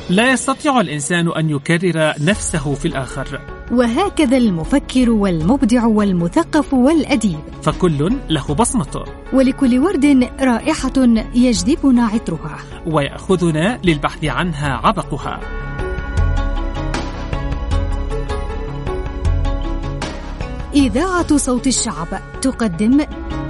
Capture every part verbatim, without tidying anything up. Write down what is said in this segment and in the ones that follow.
لا يستطيع الإنسان أن يكرر نفسه في الآخر. وهكذا المفكر والمبدع والمثقف والأديب، فكل له بصمته، ولكل ورد رائحة يجذبنا عطرها ويأخذنا للبحث عنها عبقها. إذاعة صوت الشعب تقدم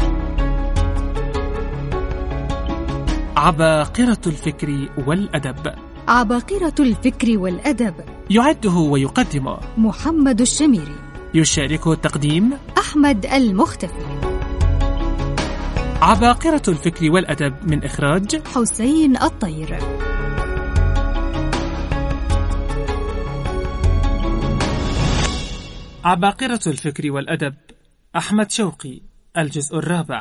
عباقرة الفكر والأدب. عباقرة الفكر والأدب يعده ويقدمه محمد الشميري، يشاركه التقديم أحمد المختفي. عباقرة الفكر والأدب من إخراج حسين الطير. عباقرة الفكر والأدب، أحمد شوقي، الجزء الرابع.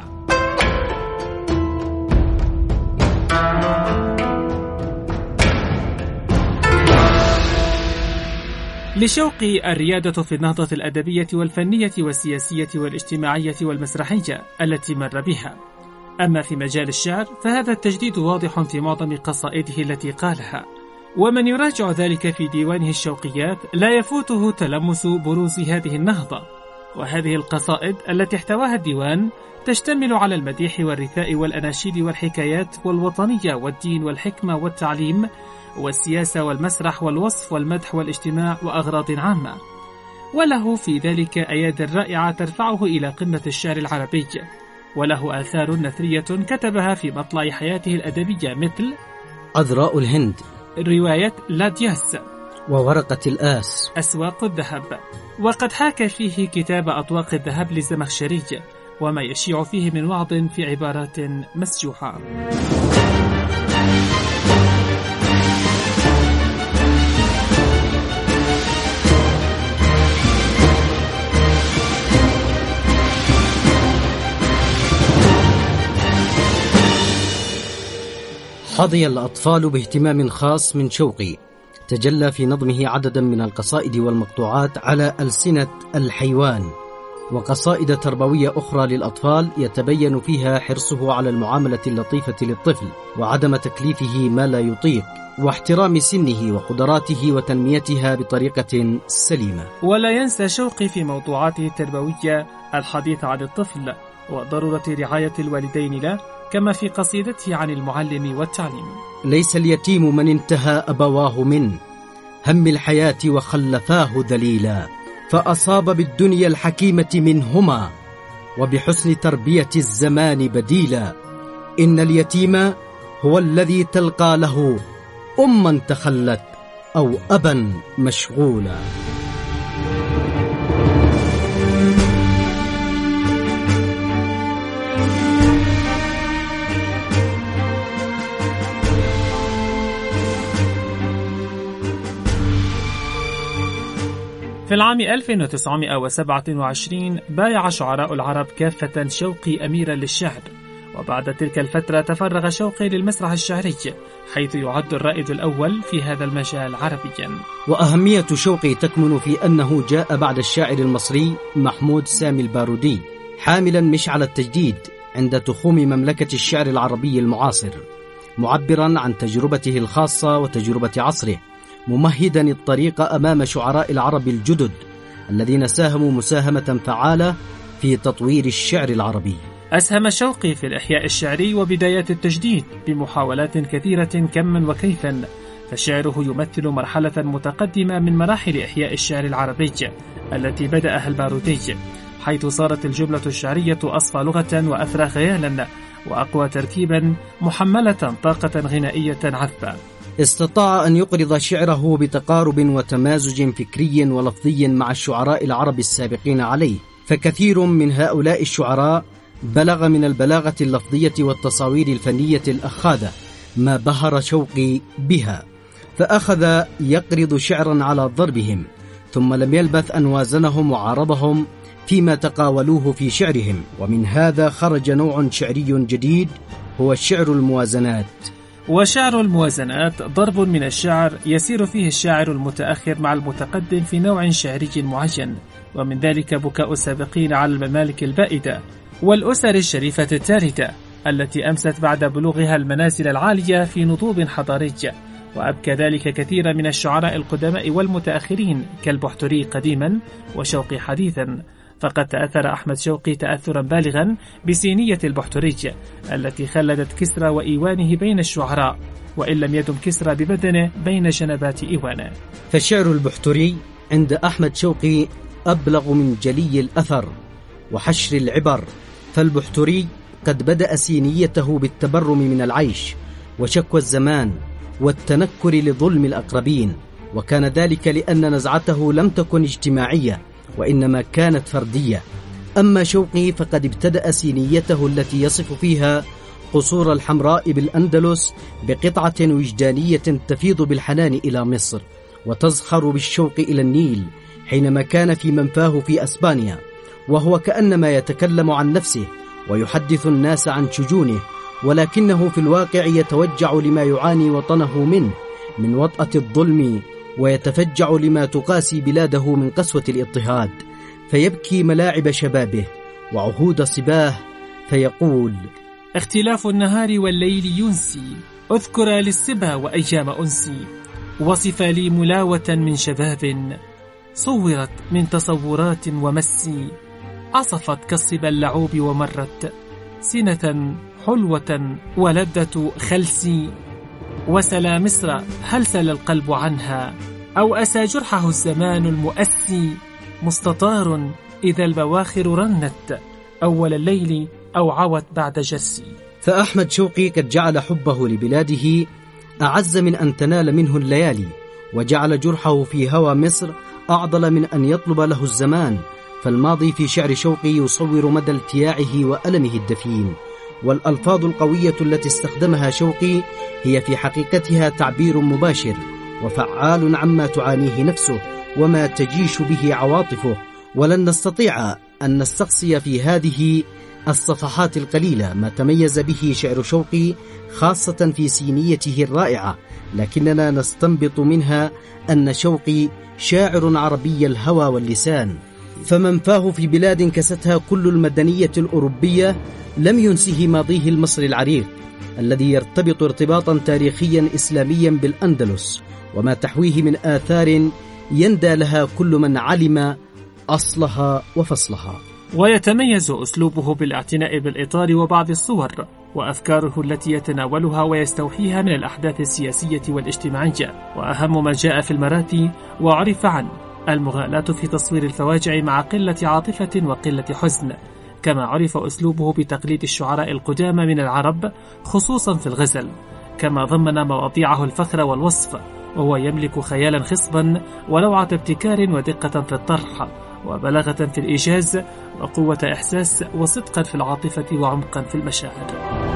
لشوقي الريادة في النهضة الأدبية والفنية والسياسية والاجتماعية والمسرحية التي مر بها. أما في مجال الشعر فهذا التجديد واضح في معظم قصائده التي قالها، ومن يراجع ذلك في ديوانه الشوقيات لا يفوته تلمس بروز هذه النهضة. وهذه القصائد التي احتواها الديوان تشتمل على المديح والرثاء والأناشيد والحكايات والوطنية والدين والحكمة والتعليم والسياسة والمسرح والوصف والمدح والاجتماع وأغراض عامة، وله في ذلك أياد رائعة ترفعه إلى قمة الشعر العربي، وله آثار نثرية كتبها في مطلع حياته الأدبية مثل عذراء الهند، رواية لادياس، وورقة الآس، أسواق الذهب. وقد حاك فيه كتاب أطواق الذهب للزمخشري، وما يشيع فيه من وعظ في عبارات مسجوحة. حظي الأطفال باهتمام خاص من شوقي، تجلى في نظمه عددا من القصائد والمقطوعات على ألسنة الحيوان، وقصائد تربوية أخرى للأطفال يتبين فيها حرصه على المعاملة اللطيفة للطفل وعدم تكليفه ما لا يطيق، واحترام سنه وقدراته وتنميتها بطريقة سليمة. ولا ينسى شوقي في موضوعاته التربوية الحديث عن الطفل وضرورة رعاية الوالدين له، كما في قصيدته عن المعلم والتعليم. ليس اليتيم من انتهى أبواه من هم الحياة وخلفاه ذليلا، فأصاب بالدنيا الحكيمة منهما وبحسن تربية الزمان بديلا. إن اليتيم هو الذي تلقى له أما تخلت أو أبا مشغولا. في العام ألف وتسعمائة وسبعة وعشرين بايع شعراء العرب كافة شوقي أميرا للشعر، وبعد تلك الفترة تفرغ شوقي للمسرح الشعري، حيث يعد الرائد الأول في هذا المجال عربيا. وأهمية شوقي تكمن في أنه جاء بعد الشاعر المصري محمود سامي البارودي حاملا مشعل التجديد عند تخوم مملكة الشعر العربي المعاصر، معبرا عن تجربته الخاصة وتجربة عصره، ممهدا الطريق أمام شعراء العرب الجدد الذين ساهموا مساهمة فعالة في تطوير الشعر العربي. أسهم شوقي في الإحياء الشعري وبدايات التجديد بمحاولات كثيرة كما وكيفا، فشعره يمثل مرحلة متقدمة من مراحل إحياء الشعر العربي التي بدأها البارودي، حيث صارت الجملة الشعرية أصفى لغة وأثرى خيالا وأقوى تركيبا، محملة طاقة غنائية عذبة. استطاع أن يقرض شعره بتقارب وتمازج فكري ولفظي مع الشعراء العرب السابقين عليه، فكثير من هؤلاء الشعراء بلغ من البلاغة اللفظية والتصاوير الفنية الأخاذة ما بهر شوقي بها، فأخذ يقرض شعرا على ضربهم، ثم لم يلبث أن وازنهم وعارضهم فيما تقاولوه في شعرهم. ومن هذا خرج نوع شعري جديد هو الشعر الموازنات. وشعر الموازنات ضرب من الشعر يسير فيه الشاعر المتأخر مع المتقدم في نوع شعري معين، ومن ذلك بكاء السابقين على الممالك البائدة والأسر الشريفة التالدة التي أمست بعد بلوغها المنازل العالية في نضوب حضاري، وأبكى ذلك كثيرا من الشعراء القدماء والمتأخرين كالبحتري قديما وشوقي حديثا، فقد تأثر أحمد شوقي تأثرا بالغا بسينية البحتري التي خلدت كسرى وإيوانه بين الشعراء، وإن لم يدم كسرى ببدنه بين جنبات إيوانه. فشعر البحتري عند أحمد شوقي أبلغ من جلي الأثر وحشر العبر، فالبحتري قد بدأ سينيته بالتبرم من العيش وشكوى الزمان والتنكر لظلم الأقربين، وكان ذلك لأن نزعته لم تكن اجتماعية وإنما كانت فردية. أما شوقي فقد ابتدأ سينيته التي يصف فيها قصور الحمراء بالأندلس بقطعة وجدانية تفيض بالحنان إلى مصر وتزخر بالشوق إلى النيل حينما كان في منفاه في أسبانيا، وهو كأنما يتكلم عن نفسه ويحدث الناس عن شجونه، ولكنه في الواقع يتوجع لما يعاني وطنه منه من وطأة الظلم، ويتفجع لما تقاسي بلاده من قسوة الاضطهاد، فيبكي ملاعب شبابه وعهود صباه فيقول: اختلاف النهار والليل ينسي، أذكر للصبا وأيام أنسي، وصف لي ملاوة من شباب صورت من تصورات ومسي، عصفت كالصبا اللعوب ومرت سنة حلوة ولذة خلسي، وسلا مصر هل سل القلب عنها، أو أسى جرحه الزمان المؤسي، مستطار إذا البواخر رنت أول الليل أو عوت بعد جرسي. فأحمد شوقي قد جعل حبه لبلاده أعز من أن تنال منه الليالي، وجعل جرحه في هوى مصر أعضل من أن يطلب له الزمان، فالماضي في شعر شوقي يصور مدى التياعه وألمه الدفين، والألفاظ القوية التي استخدمها شوقي هي في حقيقتها تعبير مباشر وفعال عما تعانيه نفسه وما تجيش به عواطفه، ولن نستطيع أن نستقصي في هذه الصفحات القليلة ما تميز به شعر شوقي خاصة في سينيته الرائعة، لكننا نستنبط منها أن شوقي شاعر عربي الهوى واللسان، فمنفاه في بلاد كستها كل المدنية الأوروبية لم ينسه ماضيه المصري العريق الذي يرتبط ارتباطا تاريخيا إسلاميا بالأندلس وما تحويه من آثار يندى لها كل من علم أصلها وفصلها. ويتميز أسلوبه بالاعتناء بالإطار وبعض الصور وأفكاره التي يتناولها ويستوحيها من الأحداث السياسية والاجتماعية، وأهم ما جاء في المراتي وعرف عنه المغالاة في تصوير الفواجع مع قلة عاطفة وقلة حزن، كما عرف أسلوبه بتقليد الشعراء القدامى من العرب خصوصا في الغزل، كما ضمن مواضيعه الفخر والوصف، وهو يملك خيالا خصبا ولوعة ابتكار ودقة في الطرح وبلاغة في الإيجاز وقوة إحساس وصدقا في العاطفة وعمقا في المشاعر.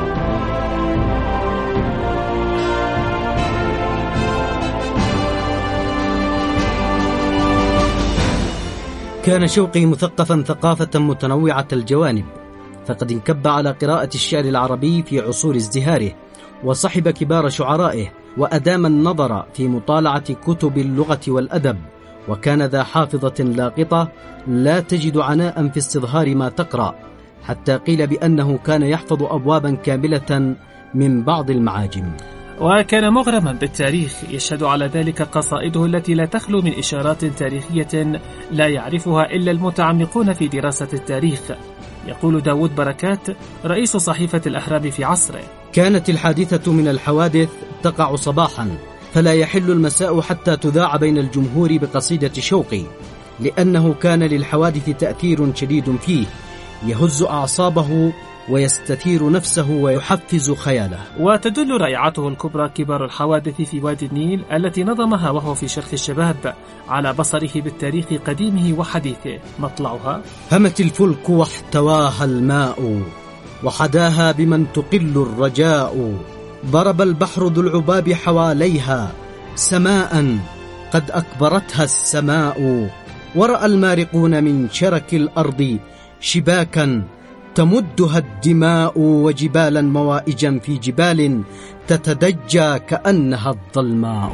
كان شوقي مثقفا ثقافة متنوعة الجوانب، فقد انكب على قراءة الشعر العربي في عصور ازدهاره، وصحب كبار شعرائه، وأدام النظر في مطالعة كتب اللغة والأدب، وكان ذا حافظة لاقطة لا تجد عناء في استظهار ما تقرأ، حتى قيل بأنه كان يحفظ أبوابا كاملة من بعض المعاجم. وكان مغرما بالتاريخ، يشهد على ذلك قصائده التي لا تخلو من إشارات تاريخية لا يعرفها إلا المتعمقون في دراسة التاريخ. يقول داود بركات رئيس صحيفة الأهرام في عصره: كانت الحادثة من الحوادث تقع صباحا، فلا يحل المساء حتى تذاع بين الجمهور بقصيدة شوقي، لأنه كان للحوادث تأثير شديد فيه يهز أعصابه ويستثير نفسه ويحفز خياله. وتدل رائعته الكبرى كبار الحوادث في وادي النيل التي نظمها وهو في شرخ الشباب على بصره بالتاريخ قديمه وحديثه. مطلعها: همت الفلك واحتواها الماء، وحداها بمن تقل الرجاء، ضرب البحر ذو العباب حواليها، سماء قد أكبرتها السماء، ورأى المارقون من شرك الأرض شباكا تمدها الدماء، وجبالا موائجا في جبال تتدجى كأنها الظلماء.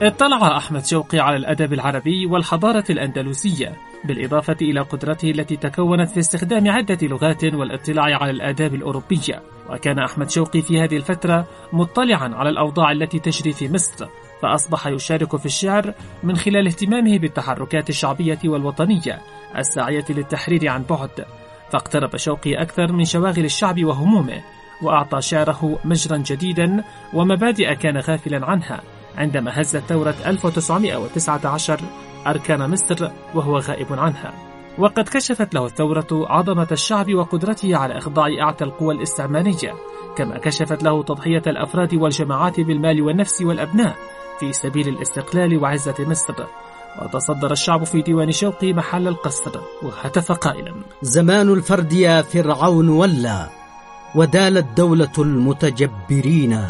اطلع أحمد شوقي على الأدب العربي والحضارة الأندلسية، بالإضافة إلى قدرته التي تكونت في استخدام عدة لغات والاطلاع على الآداب الأوروبية. وكان أحمد شوقي في هذه الفترة مطلعا على الأوضاع التي تجري في مصر، فأصبح يشارك في الشعر من خلال اهتمامه بالتحركات الشعبية والوطنية الساعية للتحرير عن بعد، فاقترب شوقي أكثر من شواغل الشعب وهمومه، وأعطى شعره مجرا جديدا ومبادئ كان غافلا عنها عندما هزت ثورة ألف وتسعمائة وتسعة عشر أركان مصر وهو غائب عنها. وقد كشفت له الثورة عظمة الشعب وقدرته على إخضاع أعتى القوى الاستعمارية، كما كشفت له تضحية الأفراد والجماعات بالمال والنفس والأبناء في سبيل الاستقلال وعزة مصر. وتصدر الشعب في ديوان شوقي محل القصر وهتف قائلا: زمان الفرد يا فرعون ولى، ودالت دولة المتجبرين،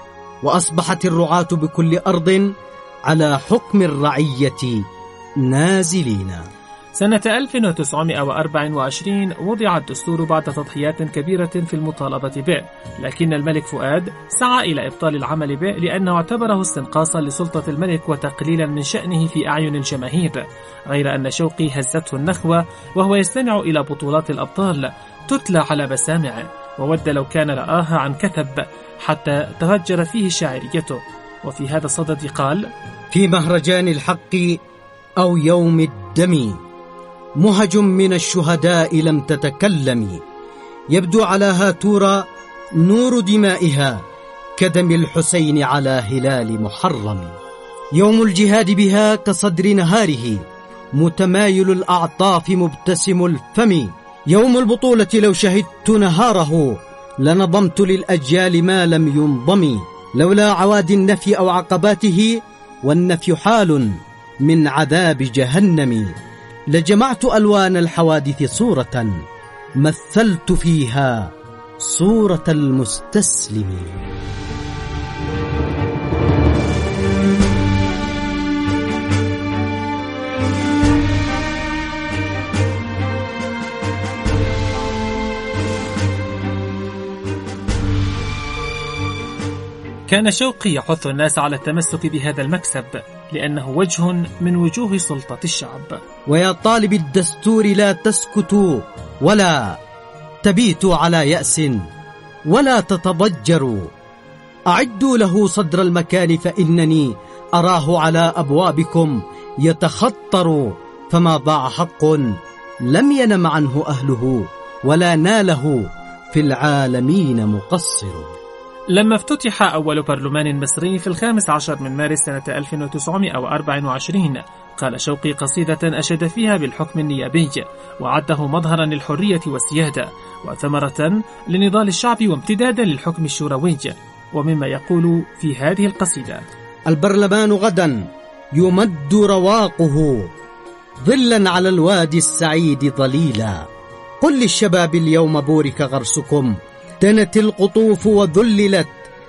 وأصبحت الرعاة بكل أرض على حكم الرعية نازلين. سنة ألف وتسعمائة وأربعة وعشرين وضع الدستور بعد تضحيات كبيرة في المطالبة به، لكن الملك فؤاد سعى إلى إبطال العمل به لأنه اعتبره استنقاصا لسلطة الملك وتقليلا من شأنه في أعين الجماهير، غير أن شوقي هزته النخوة وهو يستمع إلى بطولات الأبطال تتلى على مسامعه، وود لو كان رآها عن كثب حتى تهجر فيه شاعريته. وفي هذا الصدد قال: في مهرجان الحق أو يوم الدم مهج من الشهداء لم تتكلم، يبدو على هاتورا نور دمائها كدم الحسين على هلال محرم. يوم الجهاد بها كصدر نهاره متمايل الأعطاف مبتسم الفم، يوم البطولة لو شهدت نهاره لنظمت للأجيال ما لم ينظم، لولا عواد النفي أو عقباته والنفي حال من عذاب جهنم، لجمعت ألوان الحوادث صورة مثلت فيها صورة المستسلم. كان شوقي يحث الناس على التمسك بهذا المكسب لأنه وجه من وجوه سلطة الشعب. ويا طالب الدستور لا تسكتوا ولا تبيتوا على يأس ولا تتضجروا، أعدوا له صدر المكان فإنني أراه على أبوابكم يتخطر، فما ضاع حق لم ينم عنه أهله ولا ناله في العالمين مقصر. لما افتتح أول برلمان مصري في الخامس عشر من مارس سنة ألف وتسعمائة وأربعة وعشرين قال شوقي قصيدة أشاد فيها بالحكم النيابي وعده مظهرا للحرية والسيادة وثمرة لنضال الشعب وامتدادا للحكم الشوروي. ومما يقول في هذه القصيدة: البرلمان غدا يمد رواقه ظلا على الوادي السعيد ظليلا، قل للشباب اليوم بورك غرسكم، دنت القطوف وذللت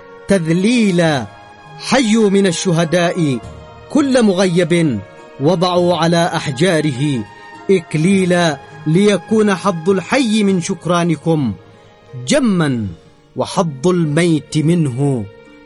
تذليلا، حيوا من الشهداء كل مغيب وضعوا على أحجاره إكليلا، ليكون حظ الحي من شكرانكم جما وحظ الميت منه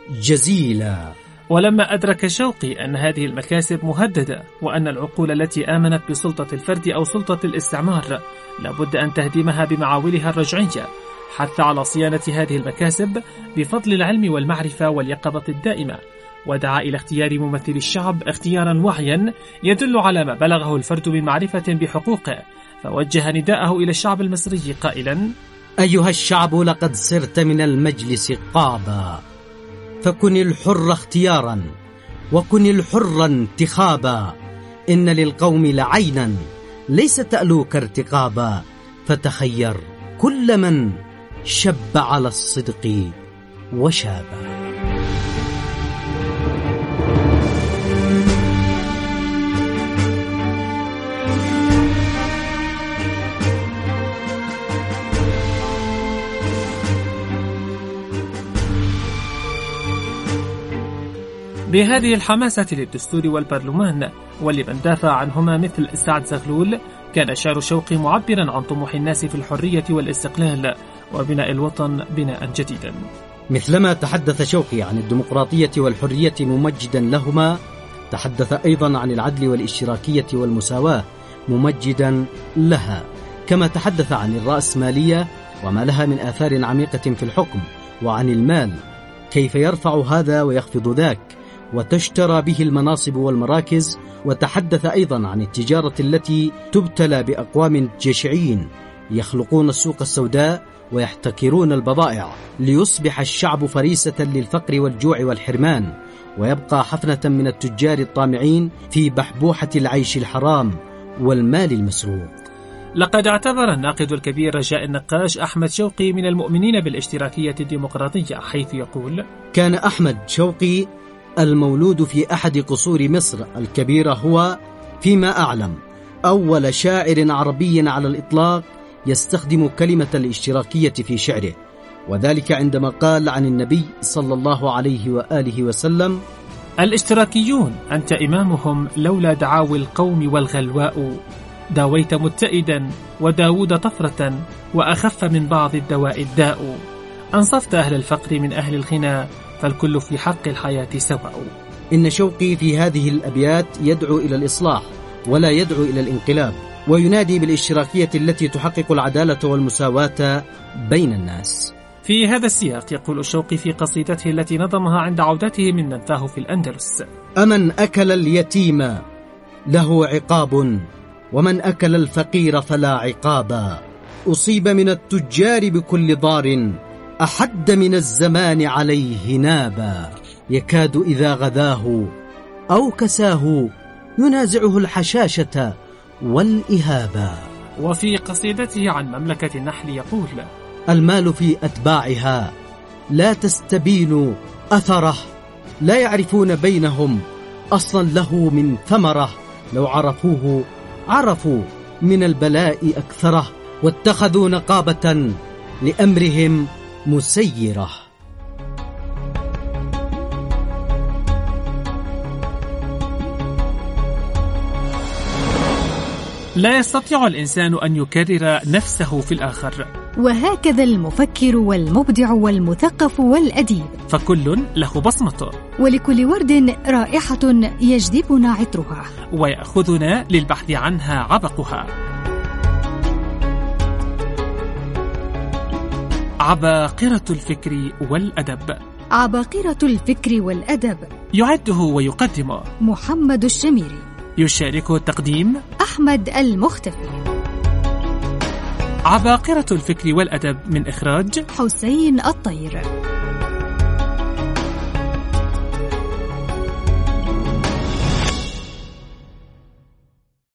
جزيلا. ولما أدرك شوقي أن هذه المكاسب مهددة وأن العقول التي آمنت بسلطة الفرد أو سلطة الاستعمار لابد أن تهدمها بمعاولها الرجعية، حث على صيانة هذه المكاسب بفضل العلم والمعرفة واليقظة الدائمة، ودعا إلى اختيار ممثل الشعب اختيارا وعيا يدل على ما بلغه الفرد من معرفة بحقوقه، فوجه نداءه إلى الشعب المصري قائلا: أيها الشعب لقد صرت من المجلس قابا، فكن الحر اختيارا وكن الحر انتخابا، إن للقوم لعينا ليس تألوك ارتقابا، فتخير كل من شب على الصدق وشابا. بهذه الحماسة للدستور والبرلمان ولمن دافع عنهما مثل سعد زغلول، كان شعر شوقي معبرا عن طموح الناس في الحرية والاستقلال وبناء الوطن بناء جديدا. مثلما تحدث شوقي عن الديمقراطية والحرية ممجدا لهما، تحدث أيضا عن العدل والاشتراكية والمساواة ممجدا لها، كما تحدث عن الرأسمالية وما لها من آثار عميقة في الحكم، وعن المال كيف يرفع هذا ويخفض ذاك وتشترى به المناصب والمراكز. وتحدث أيضا عن التجارة التي تبتلى بأقوام جشعين يخلقون السوق السوداء ويحتكرون البضائع ليصبح الشعب فريسة للفقر والجوع والحرمان، ويبقى حفنة من التجار الطامعين في بحبوحة العيش الحرام والمال المسروق. لقد اعتبر الناقد الكبير رجاء النقاش أحمد شوقي من المؤمنين بالاشتراكية الديمقراطية، حيث يقول: كان أحمد شوقي المولود في أحد قصور مصر الكبيرة هو فيما أعلم أول شاعر عربي على الإطلاق يستخدم كلمة الاشتراكية في شعره، وذلك عندما قال عن النبي صلى الله عليه وآله وسلم: الاشتراكيون أنت إمامهم، لولا دعاوي القوم والغلواء داويت متئدا وداود طفرة، وأخف من بعض الدواء الداء. أنصفت أهل الفقر من أهل الغنى، فالكل في حق الحياة سواء. إن شوقي في هذه الأبيات يدعو إلى الإصلاح ولا يدعو إلى الانقلاب، وينادي بالاشتراكية التي تحقق العدالة والمساواة بين الناس. في هذا السياق يقول الشوقي في قصيدته التي نظمها عند عودته من منفاه في الأندلس: أمن أكل اليتيم له عقاب، ومن أكل الفقير فلا عقابا. أصيب من التجار بكل ضار، أحد من الزمان عليه نابا. يكاد إذا غذاه أو كساه ينازعه الحشاشة والإهابا. وفي قصيدته عن مملكة النحل يقول: المال في أتباعها لا تستبين أثره، لا يعرفون بينهم أصلا له من ثمرة، لو عرفوه عرفوا من البلاء أكثره، واتخذوا نقابة لأمرهم مسيرة. لا يستطيع الإنسان أن يكرر نفسه في الآخر، وهكذا المفكر والمبدع والمثقف والأديب، فكل له بصمته، ولكل ورد رائحة يجذبنا عطرها ويأخذنا للبحث عنها عبقها. عباقرة الفكر والأدب. عباقرة الفكر والأدب يعده ويقدمه محمد الشميري، يشاركه التقديم أحمد المختفي. عباقرة الفكر والأدب من إخراج حسين الطير.